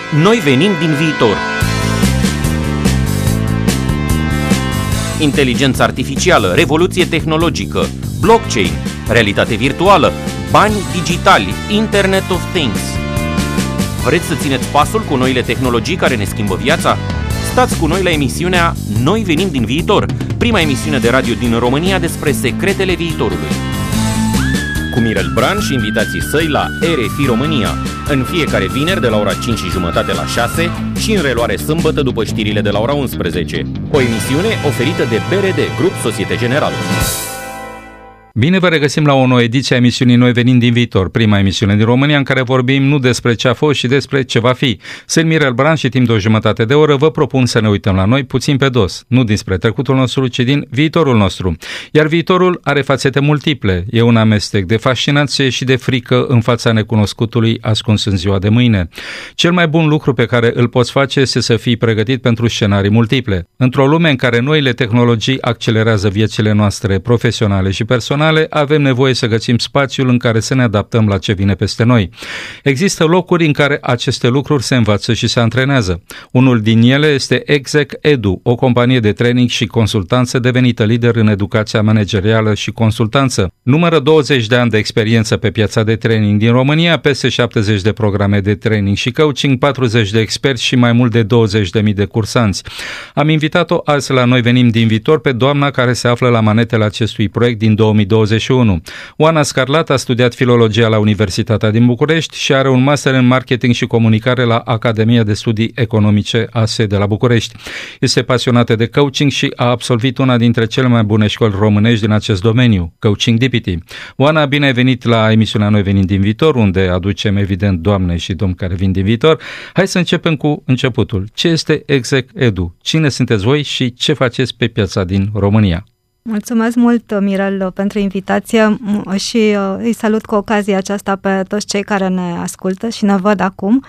Noi venim din viitor. Inteligență artificială, revoluție tehnologică, blockchain, realitate virtuală, bani digitali, Internet of Things. Vreți să țineți pasul cu noile tehnologii care ne schimbă viața? Stați cu noi la emisiunea Noi venim din viitor, prima emisiune de radio din România despre secretele viitorului. Cu Mirel Bran și invitații săi la RFI România, în fiecare vineri de la ora 5:30 la 6 și în reluare sâmbătă după știrile de la ora 11. O emisiune oferită de BRD, Grup Societe Generală. Bine vă regăsim la o nouă ediție a emisiunii Noi venim din viitor, prima emisiune din România în care vorbim nu despre ce a fost și despre ce va fi. Sunt Mirel Bran și timp de o jumătate de oră vă propun să ne uităm la noi puțin pe dos, nu dinspre trecutul nostru, ci din viitorul nostru. Iar viitorul are fațete multiple, e un amestec de fascinație și de frică în fața necunoscutului ascuns în ziua de mâine. Cel mai bun lucru pe care îl poți face este să fii pregătit pentru scenarii multiple. Într-o lume în care noile tehnologii accelerează viețile noastre profesionale și personale, avem nevoie să găsim spațiul în care să ne adaptăm la ce vine peste noi. Există locuri în care aceste lucruri se învață și se antrenează. Unul din ele este Exec Edu, o companie de training și consultanță devenită lider în educația managerială și consultanță. Numără 20 de ani de experiență pe piața de training din România, peste 70 de programe de training și coaching, 40 de experți și mai mult de 20.000 de cursanți. Am invitat-o azi la Noi venim din viitor pe doamna care se află la manetele acestui proiect din 2021. Oana Scarlat a studiat filologia la Universitatea din București și are un master în marketing și comunicare la Academia de Studii Economice ASE de la București. Este pasionată de coaching și a absolvit una dintre cele mai bune școli românești din acest domeniu, Coaching DPT. Oana, bine ai venit la emisiunea Noi venim din viitor, unde aducem evident doamne și domni care vin din viitor. Hai să începem cu începutul. Ce este Exec Edu? Cine sunteți voi și ce faceți pe piața din România? Mulțumesc mult, Mirel, pentru invitație și îi salut cu ocazia aceasta pe toți cei care ne ascultă și ne văd acum.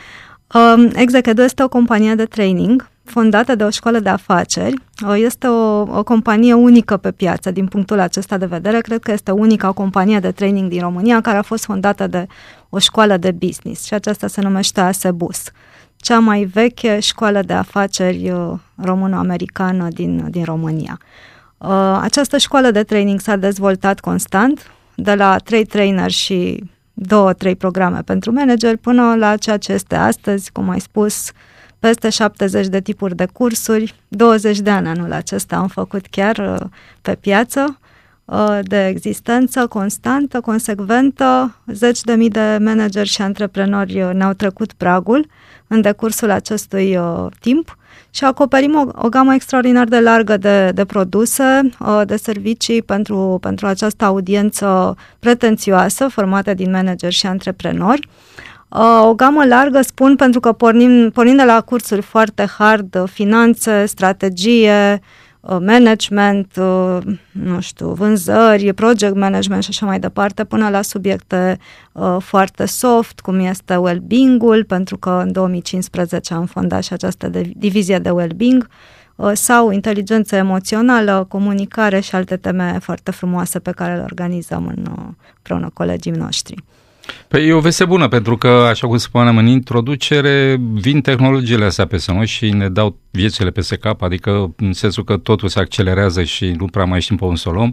Exec Edu este o companie de training fondată de o școală de afaceri. Este o companie unică pe piață din punctul acesta de vedere. Cred că este unica companie de training din România care a fost fondată de o școală de business și aceasta se numește ASEBUS, cea mai veche școală de afaceri româno-americană din România. Această școală de training s-a dezvoltat constant, de la 3 traineri și 2-3 programe pentru manageri până la ceea ce este astăzi, cum ai spus, peste 70 de tipuri de cursuri, 20 de ani anul acesta am făcut chiar pe piață, de existență constantă, consecventă, 10.000 de manageri și antreprenori ne-au trecut pragul în decursul acestui timp și acoperim o gamă extraordinar de largă de produse, de servicii pentru această audiență pretențioasă formată din manageri și antreprenori. O gamă largă, spun, pentru că pornim de la cursuri foarte hard, finanțe, strategie, management, vânzări, project management și așa mai departe, până la subiecte foarte soft, cum este well-being-ul, pentru că în 2015 am fondat și această divizie de well-being, sau inteligență emoțională, comunicare și alte teme foarte frumoase pe care le organizăm împreună colegii noștri. Păi e o veste bună, pentru că, așa cum spuneam în introducere, vin tehnologiile astea peste noi și ne dau viețile peste cap, adică în sensul că totul se accelerează și nu prea mai știm pe un să o luăm.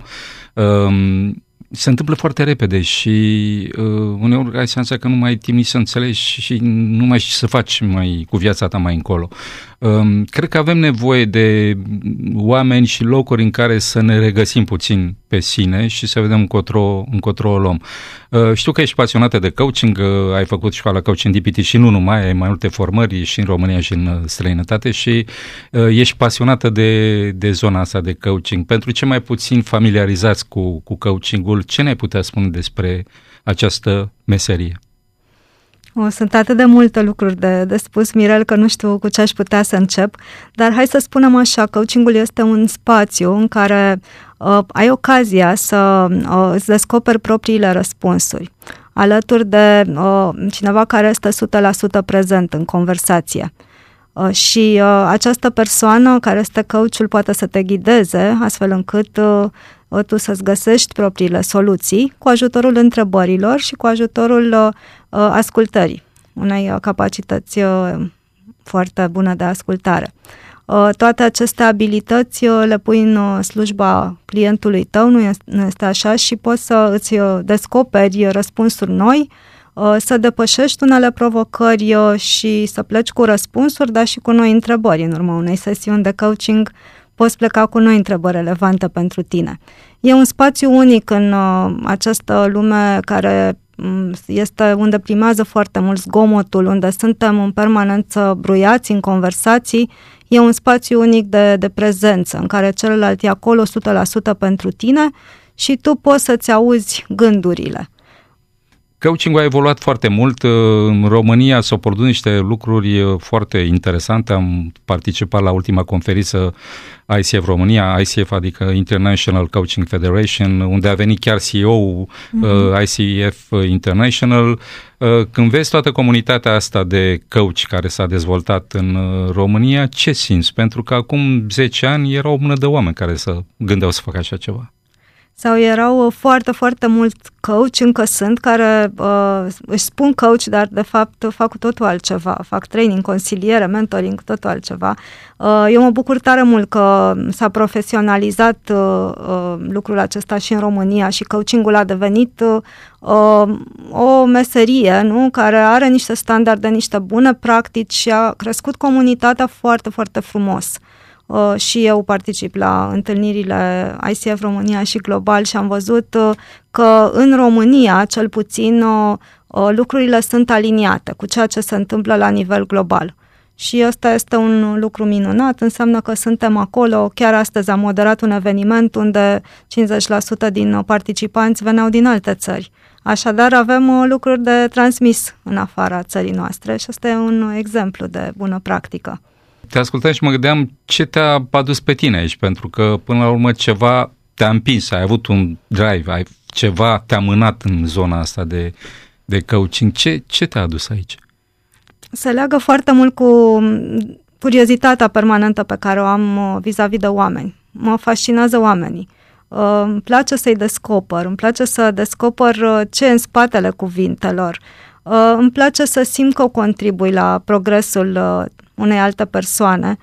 Se întâmplă foarte repede și uneori ai senzația că nu mai ai timp nici să înțelegi și nu mai știi să faci cu viața ta mai încolo. Cred că avem nevoie de oameni și locuri în care să ne regăsim puțin pe sine și să vedem încotro o luăm. Știu că ești pasionată de coaching, ai făcut școala Coaching DPT și nu numai, ai mai multe formări și în România și în străinătate și ești pasionată de zona asta de coaching. Pentru cei mai puțin familiarizați cu coachingul, ce ne-ai putea spune despre această meserie? Sunt atât de multe lucruri de spus, Mirel, că nu știu cu ce aș putea să încep, dar hai să spunem așa, coachingul este un spațiu în care ai ocazia să îți descoperi propriile răspunsuri, alături de cineva care este 100% prezent în conversație. Și această persoană care este coachul poate să te ghideze astfel încât tu să-ți găsești propriile soluții cu ajutorul întrebărilor și cu ajutorul ascultării, unei capacități foarte bună de ascultare. Toate aceste abilități le pui în slujba clientului tău, nu este așa, și poți să îți descoperi răspunsuri noi, să depășești unele provocări și să pleci cu răspunsuri, dar și cu noi întrebări. În urma unei sesiuni de coaching poți pleca cu noi întrebări relevante pentru tine. E un spațiu unic în această lume care este unde primează foarte mult zgomotul, unde suntem în permanență bruiați în conversații. E un spațiu unic de prezență, în care celălalt e acolo 100% pentru tine și tu poți să-ți auzi gândurile. Coaching-ul a evoluat foarte mult. În România s-au produs niște lucruri foarte interesante. Am participat la ultima conferință ICF România, ICF adică International Coaching Federation, unde a venit chiar CEO-ul ICF International. Când vezi toată comunitatea asta de coach care s-a dezvoltat în România, ce simți? Pentru că acum 10 ani erau o mână de oameni care să gândeau să facă așa ceva. Sau erau foarte, foarte mulți coach, încă sunt, care își spun coach, dar de fapt fac cu totul altceva. Fac training, consiliere, mentoring, cu totul altceva. Eu mă bucur tare mult că s-a profesionalizat lucrul acesta și în România și coachingul a devenit o meserie, nu? Care are niște standarde, niște bune practici și a crescut comunitatea foarte, foarte frumos. Și eu particip la întâlnirile ICF România și global și am văzut că în România, cel puțin, lucrurile sunt aliniate cu ceea ce se întâmplă la nivel global. Și ăsta este un lucru minunat, înseamnă că suntem acolo. Chiar astăzi am moderat un eveniment unde 50% din participanți veneau din alte țări. Așadar, avem lucruri de transmis în afara țării noastre și ăsta e un exemplu de bună practică. Te ascultam și mă gândeam ce te-a adus pe tine aici, pentru că până la urmă ceva te-a împins, ai avut un drive, ceva te-a mânat în zona asta de coaching. Ce te-a adus aici? Se leagă foarte mult cu curiozitatea permanentă pe care o am vis-a-vis de oameni. Mă fascinează oamenii. Îmi place să-i descoper, îmi place să descoper ce e în spatele cuvintelor. Îmi place să simt că contribui la progresul unei alte persoane.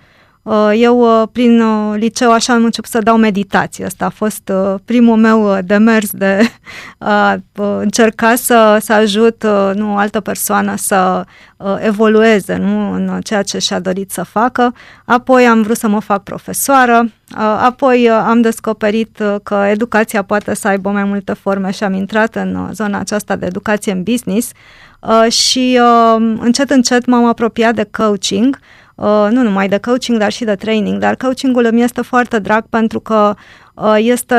Eu, prin liceu, așa am început să dau meditație. Asta a fost primul meu demers de a încerca să ajut o altă persoană să evolueze, nu, în ceea ce și-a dorit să facă. Apoi am vrut să mă fac profesoară. Apoi am descoperit că educația poate să aibă mai multe forme și am intrat în zona aceasta de educație în business și încet, încet m-am apropiat de coaching. Nu numai de coaching, dar și de training, dar coachingul îmi este foarte drag pentru că este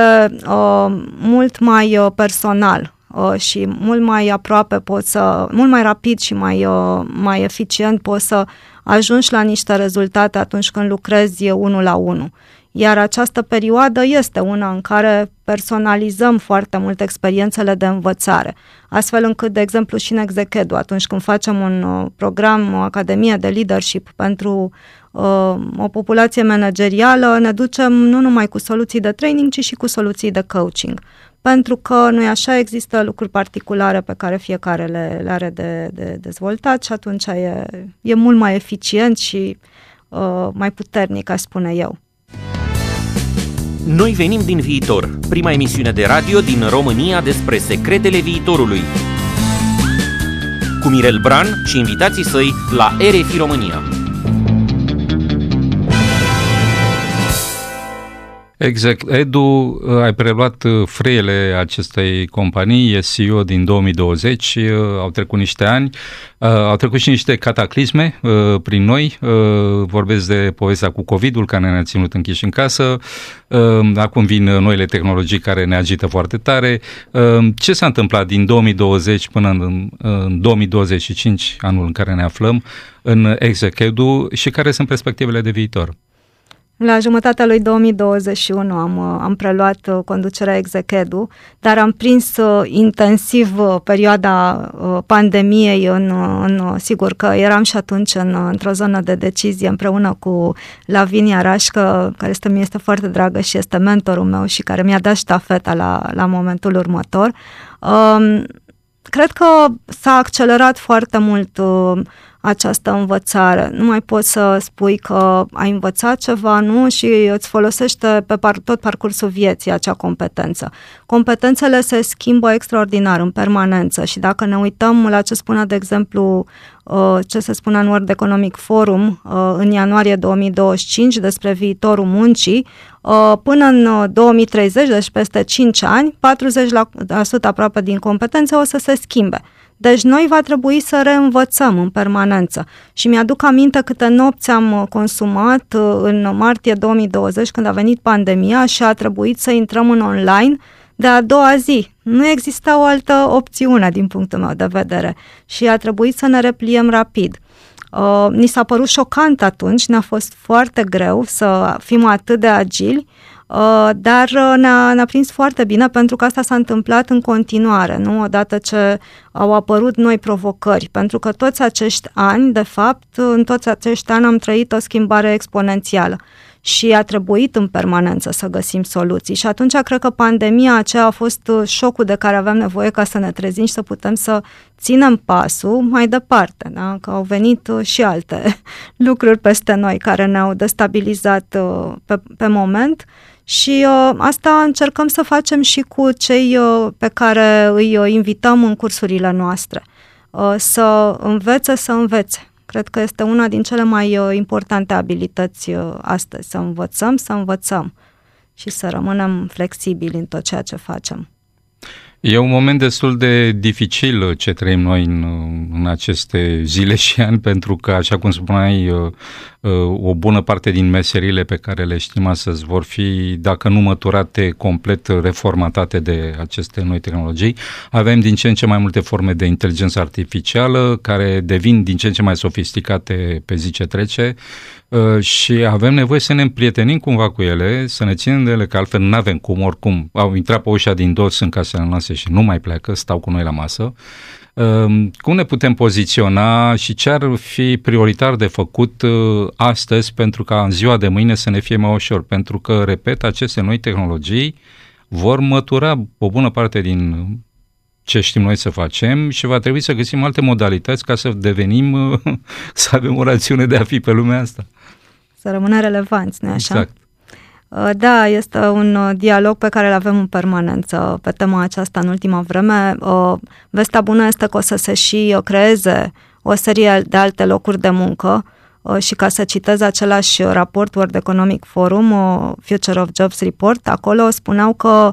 mult mai personal și mult mai aproape, mult mai rapid și mai eficient poți să ajungi la niște rezultate atunci când lucrezi 1 la 1. Iar această perioadă este una în care personalizăm foarte mult experiențele de învățare, astfel încât, de exemplu, și în ExecEdu, atunci când facem un program, o academie de leadership pentru o populație managerială, ne ducem nu numai cu soluții de training, ci și cu soluții de coaching. Pentru că, nu-i așa, există lucruri particulare pe care fiecare le are de dezvoltat și atunci e mult mai eficient și mai puternic, aș spune eu. Noi venim din viitor, prima emisiune de radio din România despre secretele viitorului. Cu Mirel Bran și invitații săi la RFI România. ExecEdu, ai preluat freele acestei companii, e CEO din 2020, au trecut niște ani, au trecut și niște cataclisme prin noi, vorbesc de povestea cu COVID-ul care ne-a ținut închiși în casă, acum vin noile tehnologii care ne agită foarte tare. Ce s-a întâmplat din 2020 până în 2025, anul în care ne aflăm, în ExecEdu și care sunt perspectivele de viitor? La jumătatea lui 2021 am preluat conducerea ExecEdu, dar am prins intensiv perioada pandemiei sigur că eram și atunci într-o zonă de decizie împreună cu Lavinia Rașcă, care mi este foarte dragă și este mentorul meu și care mi-a dat ștafeta la momentul următor. Cred că s-a accelerat foarte mult această învățare. Nu mai poți să spui că ai învățat ceva, nu? Și îți folosește pe tot parcursul vieții acea competență. Competențele se schimbă extraordinar, în permanență, și dacă ne uităm la ce spunea, de exemplu, ce se spunea în World Economic Forum în ianuarie 2025 despre viitorul muncii, până în 2030, deci peste 5 ani, 40% aproape din competențe o să se schimbe. Deci noi va trebui să reînvățăm în permanență. Și mi-aduc aminte câte nopți am consumat în martie 2020, când a venit pandemia și a trebuit să intrăm în online de a doua zi. Nu exista o altă opțiune din punctul meu de vedere și a trebuit să ne repliem rapid. Ni s-a părut șocant atunci, ne-a fost foarte greu să fim atât de agili, dar ne-a prins foarte bine, pentru că asta s-a întâmplat în continuare, nu? Odată ce au apărut noi provocări, pentru că toți acești ani, de fapt, în toți acești ani am trăit o schimbare exponențială și a trebuit în permanență să găsim soluții. Și atunci cred că pandemia aceea a fost șocul de care aveam nevoie ca să ne trezim și să putem să ținem pasul mai departe, da? Că au venit și alte lucruri peste noi care ne-au destabilizat pe moment. Și asta încercăm să facem și cu cei pe care îi invităm în cursurile noastre. Să învețe. Cred că este una din cele mai importante abilități astăzi, să învățăm și să rămânem flexibili în tot ceea ce facem. E un moment destul de dificil ce trăim noi în aceste zile și ani, pentru că, așa cum spuneai, o bună parte din meserile pe care le știm astăzi vor fi, dacă nu măturate, complet reformatate de aceste noi tehnologii. Avem din ce în ce mai multe forme de inteligență artificială care devin din ce în ce mai sofisticate pe zi ce trece și avem nevoie să ne împrietenim cumva cu ele, să ne ținem de ele, că altfel nu avem cum, oricum au intrat pe ușa din dos în casele noastre și nu mai pleacă, stau cu noi la masă. Cum ne putem poziționa și ce ar fi prioritar de făcut astăzi pentru ca în ziua de mâine să ne fie mai ușor? Pentru că, repet, aceste noi tehnologii vor mătura o bună parte din ce știm noi să facem și va trebui să găsim alte modalități ca să devenim, să avem o rațiune de a fi pe lumea asta. Să rămânem relevanți, nu-i așa? Exact. Da, este un dialog pe care îl avem în permanență pe tema aceasta în ultima vreme. Vestea bună este că o să se și creeze o serie de alte locuri de muncă și, ca să citez același raport World Economic Forum, Future of Jobs Report, acolo spuneau că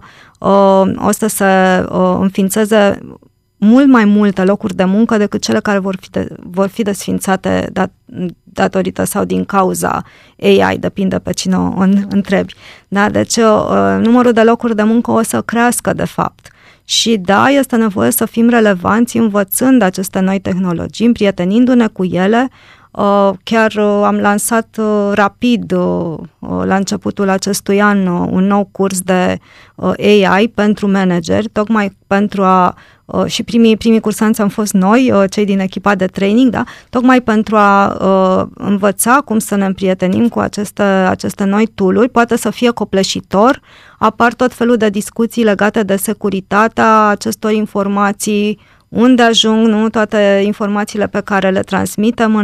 o să se înființeze mult mai multe locuri de muncă decât cele care vor fi desființate datorită sau din cauza AI, depinde pe cine o întrebi. Da? Deci numărul de locuri de muncă o să crească, de fapt. Și da, este nevoie să fim relevanți învățând aceste noi tehnologii, împrietenindu-ne cu ele. Chiar am lansat rapid la începutul acestui an un nou curs de AI pentru manageri, tocmai pentru a și primii cursanți am fost noi, cei din echipa de training, da? Tocmai pentru a învăța cum să ne împrietenim cu aceste noi tool-uri. Poate să fie copleșitor, apar tot felul de discuții legate de securitatea acestor informații, unde ajung, nu, toate informațiile pe care le transmitem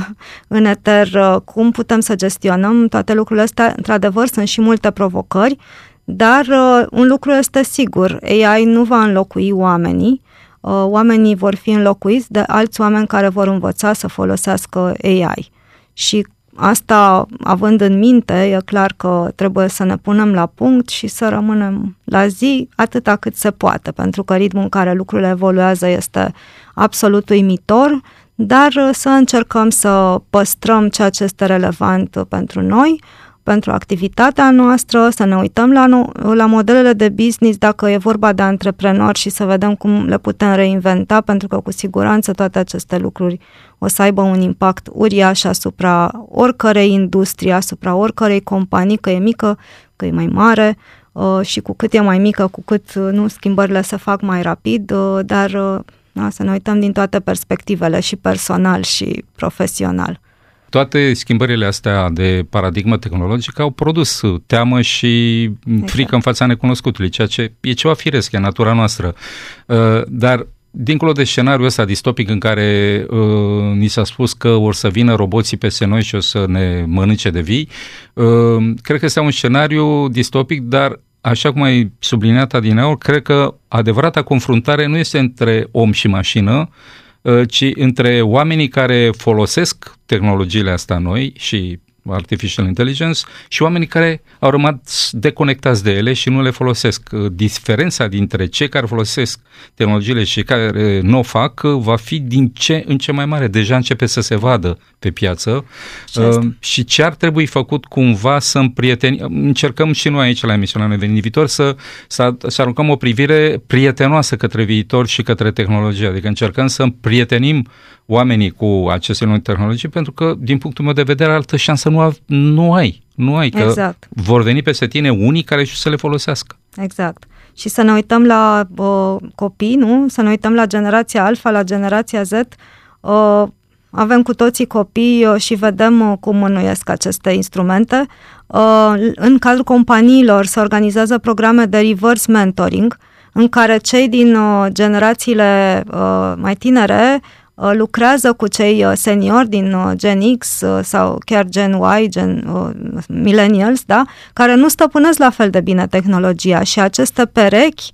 în eter, cum putem să gestionăm toate lucrurile astea. Într-adevăr, sunt și multe provocări, dar un lucru este sigur, AI nu va înlocui oamenii, oamenii vor fi înlocuiți de alți oameni care vor învăța să folosească AI. Și asta, având în minte, e clar că trebuie să ne punem la punct și să rămânem la zi atâta cât se poate, pentru că ritmul în care lucrurile evoluează este absolut uimitor, dar să încercăm să păstrăm ceea ce este relevant pentru noi, pentru activitatea noastră, să ne uităm la modelele de business dacă e vorba de antreprenori și să vedem cum le putem reinventa, pentru că cu siguranță toate aceste lucruri o să aibă un impact uriaș asupra oricărei industrie, asupra oricărei companii, că e mică, că e mai mare, și cu cât e mai mică, cu cât schimbările se fac mai rapid, dar să ne uităm din toate perspectivele, și personal și profesional. Toate schimbările astea de paradigmă tehnologică au produs teamă și frică în fața necunoscutului, ceea ce e ceva firesc, e natura noastră. Dar dincolo de scenariul ăsta distopic în care ni s-a spus că or să vină roboții peste noi și o să ne mănânce de vii, cred că este un scenariu distopic, dar așa cum ai subliniat adineauri, cred că adevărata confruntare nu este între om și mașină, ci între oamenii care folosesc tehnologiile astea noi și artificial intelligence și oamenii care au rămas deconectați de ele și nu le folosesc. Diferența dintre cei care folosesc tehnologiile și cei care nu o fac va fi din ce în ce mai mare. Deja începe să se vadă pe piață și ce ar trebui făcut cumva să încercăm și noi aici la emisiunea Noi Venim din Viitor să aruncăm o privire prietenoasă către viitor și către tehnologie. Adică încercăm să împrietenim oamenii cu aceste noi tehnologii, pentru că, din punctul meu de vedere, altă șansă nu ai, că exact. Vor veni peste tine unii care și să le folosească. Exact. Și să ne uităm la copii, nu? Să ne uităm la generația Alpha, la generația Z. Avem cu toții copii și vedem cum mânuiesc aceste instrumente. În cadrul companiilor se organizează programe de reverse mentoring, în care cei din generațiile mai tinere lucrează cu cei seniori din Gen X sau chiar Gen Y, Millennials, da? Care nu stăpânesc la fel de bine tehnologia și aceste perechi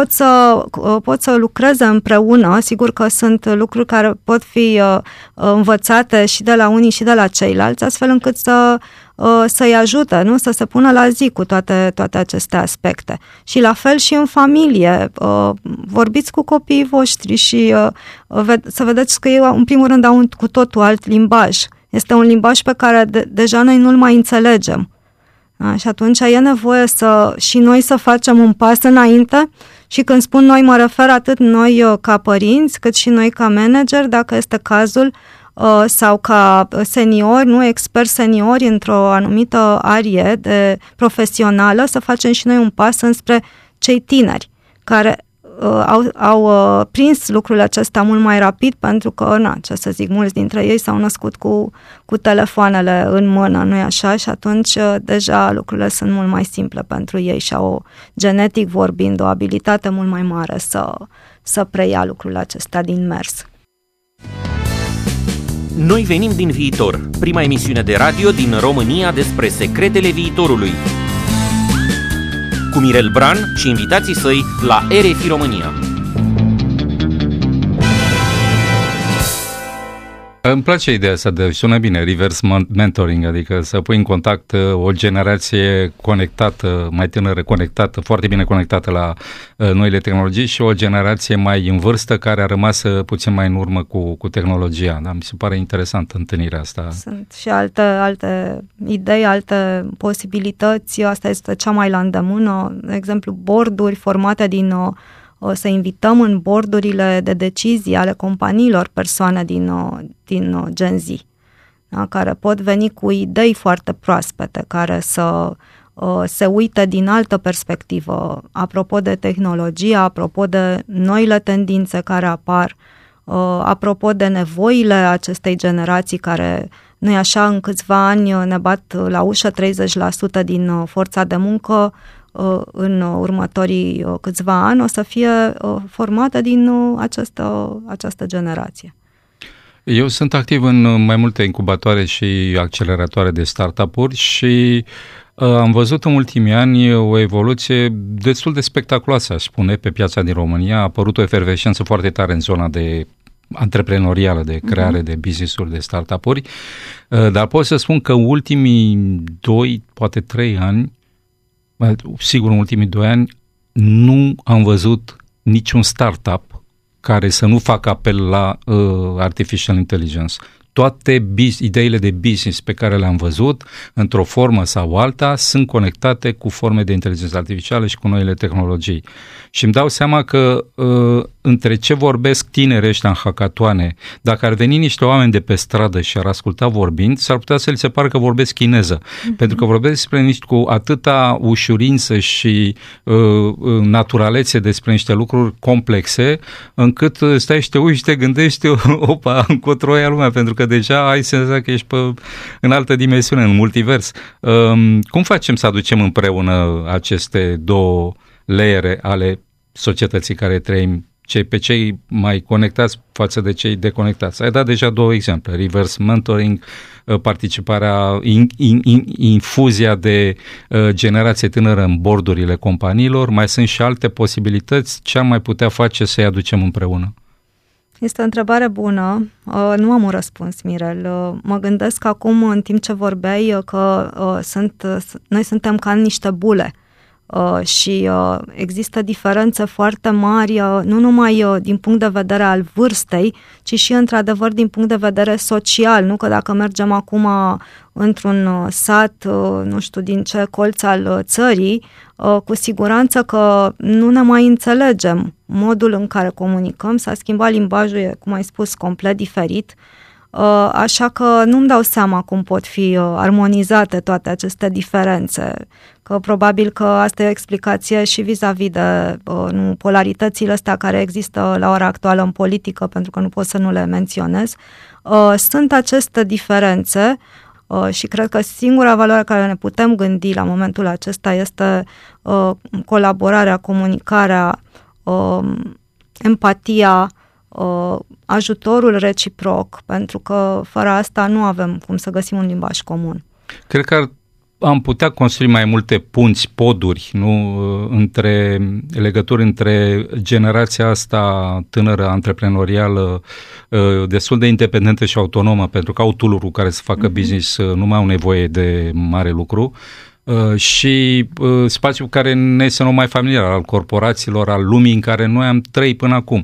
pot să lucreze împreună. Sigur că sunt lucruri care pot fi învățate și de la unii și de la ceilalți, astfel încât să-i ajute, nu? Să se pună la zi cu toate aceste aspecte. Și la fel și în familie. Vorbiți cu copiii voștri și să vedeți că ei, în primul rând, au un cu totul alt limbaj. Este un limbaj pe care deja noi nu-l mai înțelegem. Da? Și atunci e nevoie și noi să facem un pas înainte și când spun noi, mă refer atât noi ca părinți, cât și noi ca manager, dacă este cazul, sau ca seniori, nu experți seniori într-o anumită arie profesională, să facem și noi un pas înspre cei tineri care au prins lucrurile acestea mult mai rapid, pentru că, mulți dintre ei s-au născut cu telefoanele în mână, nu-i așa? Și atunci deja lucrurile sunt mult mai simple pentru ei și au, genetic vorbind, o abilitate mult mai mare să preia lucrurile acestea din mers. Noi venim din viitor, prima emisiune de radio din România despre secretele viitorului. Cu Mirel Bran și invitații săi la RFI România. Îmi place ideea asta sună bine, reverse mentoring, adică să pui în contact o generație conectată, mai tânără conectată, foarte bine conectată la noile tehnologii și o generație mai în vârstă care a rămas puțin mai în urmă cu tehnologia. Da? Mi se pare interesantă întâlnirea asta. Sunt și alte idei, alte posibilități. Asta este cea mai la îndemână. De exemplu, board-uri formate să invităm în board-urile de decizii ale companiilor persoane din Gen Z, da? Care pot veni cu idei foarte proaspete, care să se uite din altă perspectivă, apropo de tehnologie, apropo de noile tendințe care apar, apropo de nevoile acestei generații care, nu-i așa, în câțiva ani ne bat la ușă 30% din forța de muncă, în următorii câțiva ani o să fie formată din această generație. Eu sunt activ în mai multe incubatoare și acceleratoare de startup-uri și am văzut în ultimii ani o evoluție destul de spectaculoasă, aș spune, pe piața din România. A apărut o efervescență foarte tare în zona de antreprenorială, de creare de business-uri, de startup-uri, dar pot să spun că ultimii 2, poate 3 ani, sigur, în ultimii 2 ani, nu am văzut niciun startup care să nu facă apel la artificial intelligence. Toate ideile de business pe care le-am văzut, într-o formă sau alta, sunt conectate cu forme de inteligență artificială și cu noile tehnologii. Și îmi dau seama că între ce vorbesc tineri ăștia în hackatoane, dacă ar veni niște oameni de pe stradă și ar asculta vorbind, s-ar putea să li se pară că vorbesc chineză. Pentru că vorbesc despre cu atâta ușurință și naturalețe despre niște lucruri complexe, încât stai și te uiți și te gândești, opa, încotro ia lumea, pentru că deja ai senzația că ești în altă dimensiune, în multivers. Cum facem să aducem împreună aceste două leere ale societății care trăim, pe cei mai conectați față de cei deconectați. Ai dat deja 2 exemple, reverse mentoring, participarea, infuzia de generație tânără în board-urile companiilor, mai sunt și alte posibilități, ce am mai putea face să-i aducem împreună? Este o întrebare bună, nu am un răspuns, Mirel. Mă gândesc acum, în timp ce vorbeai, că noi suntem ca în niște bule și există diferențe foarte mari, nu numai din punct de vedere al vârstei, ci și într-adevăr din punct de vedere social, nu că dacă mergem acum într-un sat, nu știu din ce colț al țării, cu siguranță că nu ne mai înțelegem. Modul în care comunicăm s-a schimbat, limbajul e, cum ai spus, complet diferit, așa că nu-mi dau seama cum pot fi armonizate toate aceste diferențe, că probabil că asta e o explicație și vis-a-vis de polaritățile astea care există la ora actuală în politică, pentru că nu pot să nu le menționez. Sunt aceste diferențe și cred că singura valoare care ne putem gândi la momentul acesta este colaborarea, comunicarea, empatia, ajutorul reciproc, pentru că fără asta nu avem cum să găsim un limbaj comun. Cred că am putea construi mai multe punți, poduri, nu, legături între generația asta tânără, antreprenorială, destul de independentă și autonomă, pentru că au tool-uri care să facă business, nu mai au nevoie de mare lucru, și spațiul care ne este numai familiar, al corporațiilor, al lumii în care noi am trăit până acum.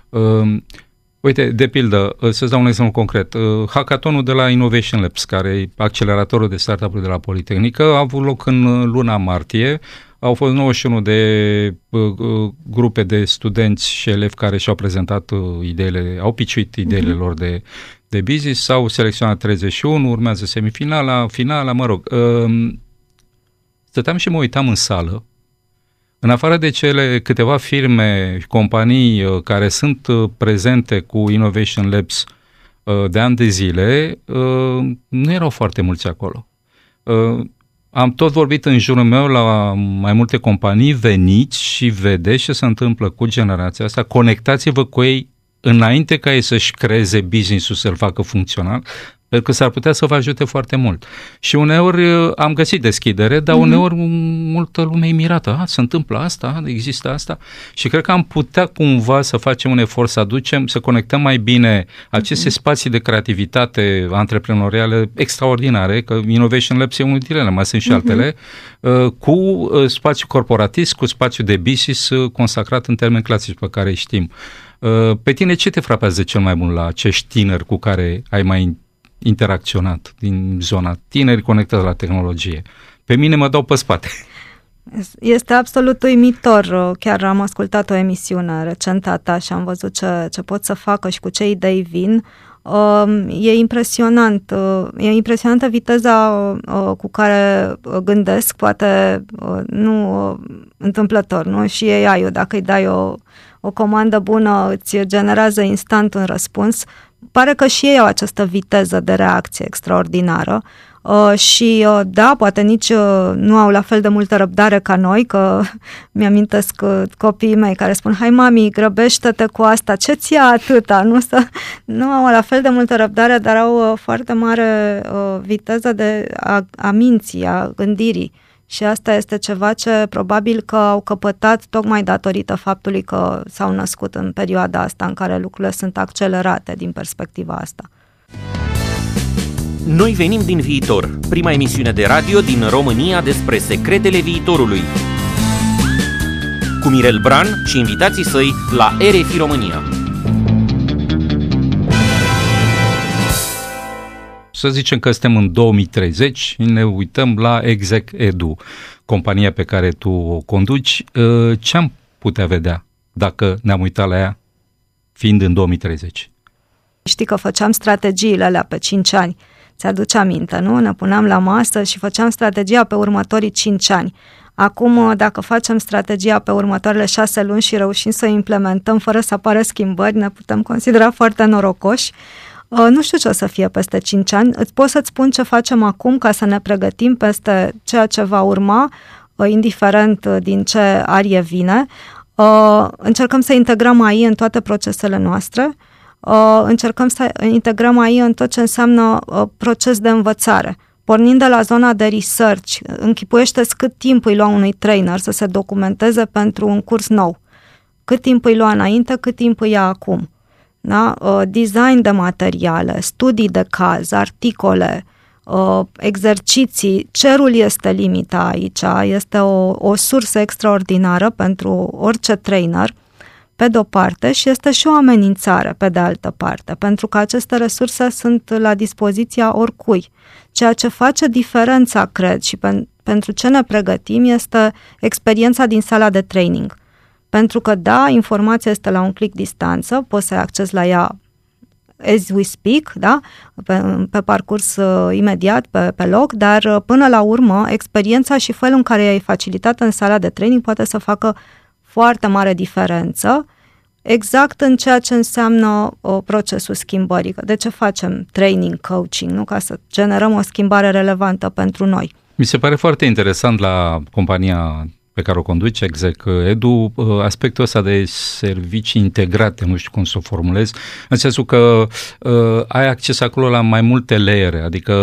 Uite, de pildă, să-ți dau un exemplu concret. Hackathonul de la Innovation Labs, care e acceleratorul de startup-uri de la Politehnică, a avut loc în luna martie. Au fost 91 de grupe de studenți și elevi care și-au prezentat ideile, au pitchuit ideile lor de business, s-au selecționat 31, urmează semifinala, finala, mă rog. Stăteam și mă uitam în sală. În afară de cele câteva firme, companii care sunt prezente cu Innovation Labs de ani de zile, nu erau foarte mulți acolo. Am tot vorbit în jurul meu la mai multe companii, veniți și vedeți ce se întâmplă cu generația asta, conectați-vă cu ei înainte ca ei să-și creeze business-ul, să-l facă funcțional, pentru că s-ar putea să vă ajute foarte mult. Și uneori am găsit deschidere, dar uneori multă lume e mirată. Se întâmplă asta, există asta. Și cred că am putea cumva să facem un efort să conectăm mai bine aceste spații de creativitate antreprenoriale extraordinare, că Innovation Labs e unul dintre ele, mai sunt și altele, cu spațiu corporatist, cu spațiu de business consacrat în termeni clasici pe care îi știm. Pe tine ce te frapează cel mai mult la acești tineri cu care ai mai interacționat din zona, tineri conectați la tehnologie? Pe mine mă dau pe spate. Este absolut uimitor. Chiar am ascultat o emisiune recentă a ta și am văzut ce pot să facă și cu ce idei vin. E impresionant. E impresionantă viteza cu care gândesc, poate nu întâmplător, nu? Și AI-ul, dacă îi dai o comandă bună, îți generează instant un răspuns. Pare că și ei au această viteză de reacție extraordinară și da, poate nici nu au la fel de multă răbdare ca noi, că mi-amintesc copiii mei care spun: hai mami, grăbește-te cu asta, ce ți ia atâta? Nu au la fel de multă răbdare, dar au foarte mare viteză a minții, a gândirii. Și asta este ceva ce probabil că au căpătat tocmai datorită faptului că s-au născut în perioada asta în care lucrurile sunt accelerate din perspectiva asta. Noi venim din viitor, prima emisiune de radio din România despre secretele viitorului. Cu Mirel Bran și invitații săi la RFI România. Să zicem că suntem în 2030 și ne uităm la ExecEdu, compania pe care tu o conduci. Ce am putea vedea dacă ne-am uitat la ea fiind în 2030? Știi că făceam strategiile alea pe 5 ani. Ți-aduce aminte, nu? Ne puneam la masă și făceam strategia pe următorii 5 ani. Acum, dacă facem strategia pe următoarele 6 luni și reușim să o implementăm fără să apară schimbări, ne putem considera foarte norocoși. Nu știu ce o să fie peste 5 ani. Pot să-ți spun ce facem acum ca să ne pregătim peste ceea ce va urma, indiferent din ce arie vine. Încercăm să integrăm AI în toate procesele noastre, încercăm să integrăm AI în tot ce înseamnă proces de învățare. Pornind de la zona de research, închipuiește-ți cât timp îi lua unui trainer să se documenteze pentru un curs nou. Cât timp îi lua înainte, cât timp îi ia acum. Da? Design de materiale, studii de caz, articole, exerciții. Cerul este limita aici, este o sursă extraordinară pentru orice trainer, pe de-o parte, și este și o amenințare pe de altă parte, pentru că aceste resurse sunt la dispoziția oricui. Ceea ce face diferența, cred, și pentru ce ne pregătim este experiența din sala de training. Pentru că, da, informația este la un click distanță, poți să ai acces la ea as we speak, da? Pe parcurs imediat, pe loc, dar până la urmă, experiența și felul în care e facilitată în sala de training poate să facă foarte mare diferență, exact în ceea ce înseamnă procesul schimbării. De ce facem training, coaching? Nu? Ca să generăm o schimbare relevantă pentru noi. Mi se pare foarte interesant la compania pe care o conduce ExecEdu, aspectul ăsta de servicii integrate, nu știu cum să o formulez, în sensul că ai acces acolo la mai multe layere, adică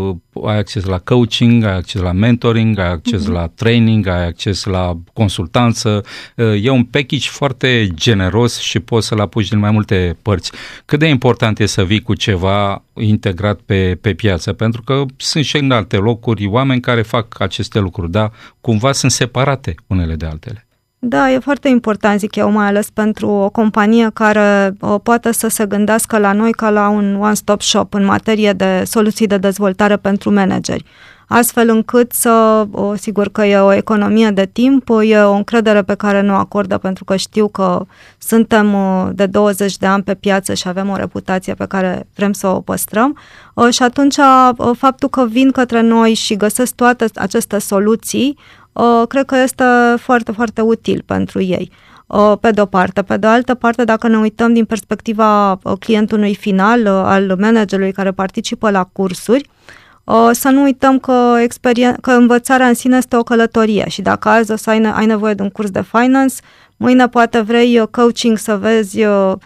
ai acces la coaching, ai acces la mentoring, ai acces la training, ai acces la consultanță, e un package foarte generos și poți să-l apuci din mai multe părți. Cât de important e să vii cu ceva integrat pe piață, pentru că sunt și în alte locuri oameni care fac aceste lucruri, dar cumva sunt separate unele de altele. Da, e foarte important, zic eu, mai ales pentru o companie care poate să se gândească la noi ca la un one-stop shop în materie de soluții de dezvoltare pentru manageri. Astfel încât să, sigur că e o economie de timp, e o încredere pe care ne o acordă pentru că știu că suntem de 20 de ani pe piață și avem o reputație pe care vrem să o păstrăm. Și atunci faptul că vin către noi și găsesc toate aceste soluții, cred că este foarte, foarte util pentru ei. Pe de o parte. Pe de altă parte, dacă ne uităm din perspectiva clientului final, al managerului care participă la cursuri, să nu uităm că învățarea în sine este o călătorie și dacă azi o să ai nevoie de un curs de finance, mâine poate vrei coaching să vezi,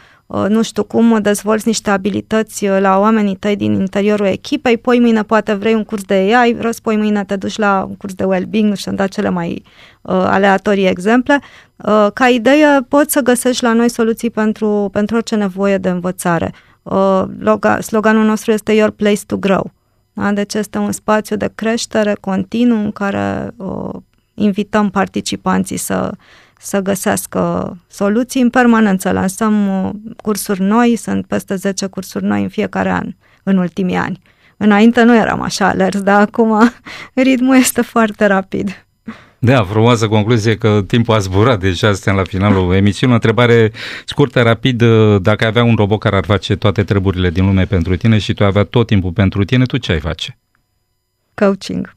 nu știu cum, dezvolți niște abilități la oamenii tăi din interiorul echipei, poi mâine poate vrei un curs de AI, răspoi mâine te duci la un curs de well-being, nu știu, am dat cele mai aleatorii exemple. Ca idee, poți să găsești la noi soluții pentru orice nevoie de învățare. Sloganul nostru este Your Place to Grow. Da? Deci este un spațiu de creștere continuu în care invităm participanții să găsească soluții în permanență. Lansăm cursuri noi, sunt peste 10 cursuri noi în fiecare an, în ultimii ani. Înainte nu eram așa alerți, dar acum ritmul este foarte rapid. Da, frumoasă concluzie că timpul a zburat, deja suntem la finalul emisiunii. O întrebare scurtă, rapid, dacă avea un robot care ar face toate treburile din lume pentru tine și tu avea tot timpul pentru tine, tu ce ai face? Coaching.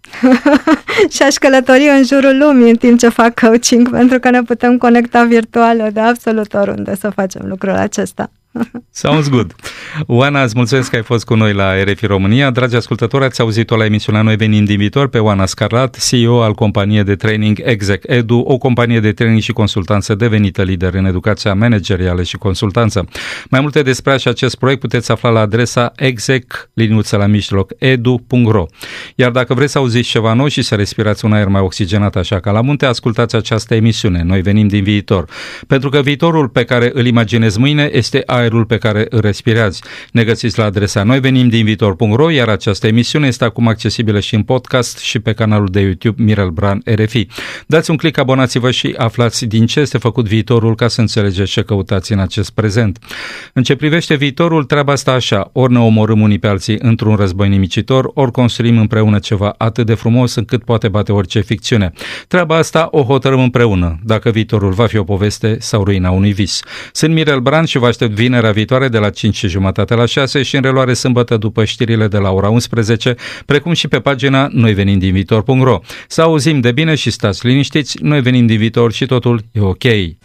Și aș călători în jurul lumii în timp ce fac coaching, pentru că ne putem conecta virtual de absolut oriunde să facem lucrul acesta. Sounds good. Oana, îți mulțumesc că ai fost cu noi la RFI România. Dragi ascultători, ați auzit-o la emisiunea Noi Venim din Viitor pe Oana Scarlat, CEO al companiei de training ExecEdu, o companie de training și consultanță devenită lider în educația managerială și consultanță. Mai multe despre acest proiect puteți afla la adresa exec_edu.ro. Iar dacă vreți să auziți ceva nou și să respirați un aer mai oxigenat așa ca la munte, ascultați această emisiune Noi Venim din Viitor. Pentru că viitorul pe care îl imaginezi mâine este aerul pe care îl respirați. Ne găsiți la adresa noivenimdinviitor.ro, iar această emisiune este acum accesibilă și în podcast și pe canalul de YouTube Mirel Bran RFI. Dați un click, abonați-vă și aflați din ce este făcut viitorul ca să înțelegeți ce căutați în acest prezent. În ce privește viitorul, treaba asta așa, ori ne omorâm unii pe alții într-un război nimicitor, ori construim împreună ceva atât de frumos încât poate bate orice ficțiune. Treaba asta o hotărâm împreună, dacă viitorul va fi o poveste sau ruina unui vis. Sunt Mirel Bran și vă aștept vinerea viitoare de la 5:30 la 6 și în reluare sâmbătă după știrile de la ora 11, precum și pe pagina noivenimdinviitor.ro. Să auzim de bine și stați liniștiți, noi venim din viitor și totul e ok.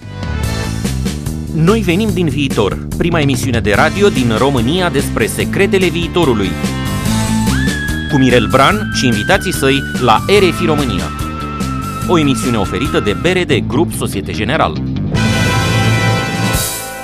Noi venim din viitor, prima emisiune de radio din România despre secretele viitorului. Cu Mirel Bran și invitații săi la RFI România. O emisiune oferită de BRD Grup Societe Generale.